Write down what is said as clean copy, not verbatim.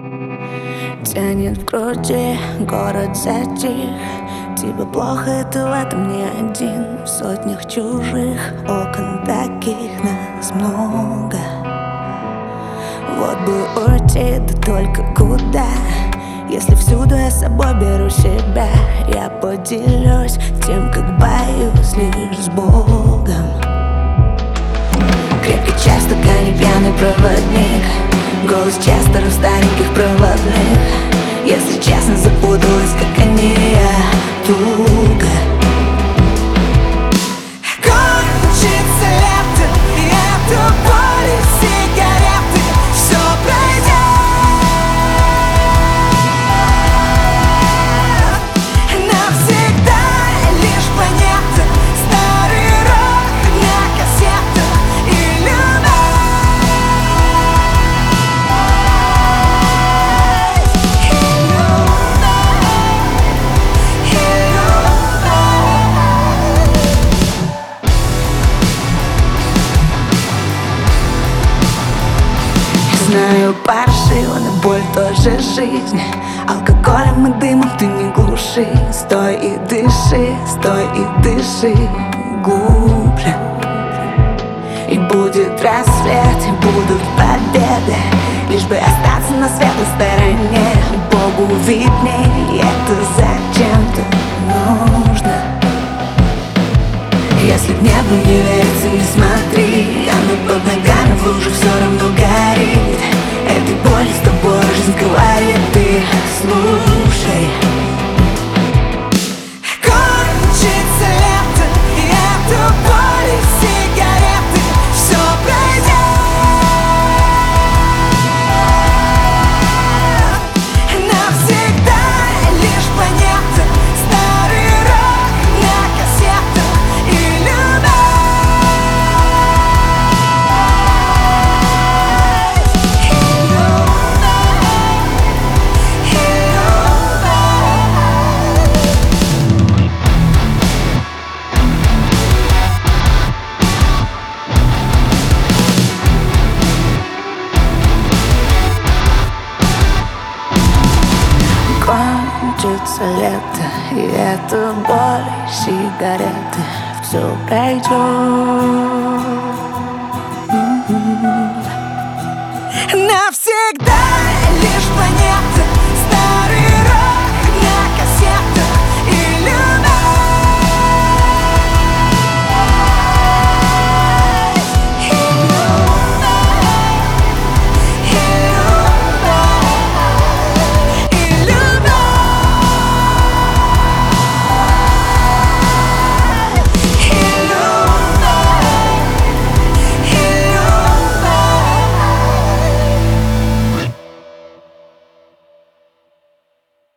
Тянет в груди, город затих. Тебе плохо, ты в этом не один. В сотнях чужих окон таких нас много. Вот бы уйти, да только куда? Если всюду я с собой беру себя, я поделюсь тем, как боюсь, лишь с Богом. Крепкий чай в стакане, пьяный проводник. Голос Честера в стареньких проводных. Если честно, запуталась, как они, я туго. Кончится лето, и эту боль и сигареты. Все пройдет. Навсегда лишь планета, старый рок на кассетах и любовь. Знаю, паршиво, но боль тоже жизнь. Алкоголем и дымом ты не глуши. Стой и дыши, глубже. И будет рассвет, и будут победы. Лишь бы остаться на светлой стороне. Богу видней, это зачем-то нужно. Если в небо не верится, не смотри. Оно под ногами в луже все равно горит. Этой боли с тобой жизнь говорит, ты слушай. Кончится лето, и эту боль и сигареты. Все пройдет. Навсегда лишь планета, старый рок на кассетах и любовь. Кончится лето, и это боль, сигареты. Все пройдет.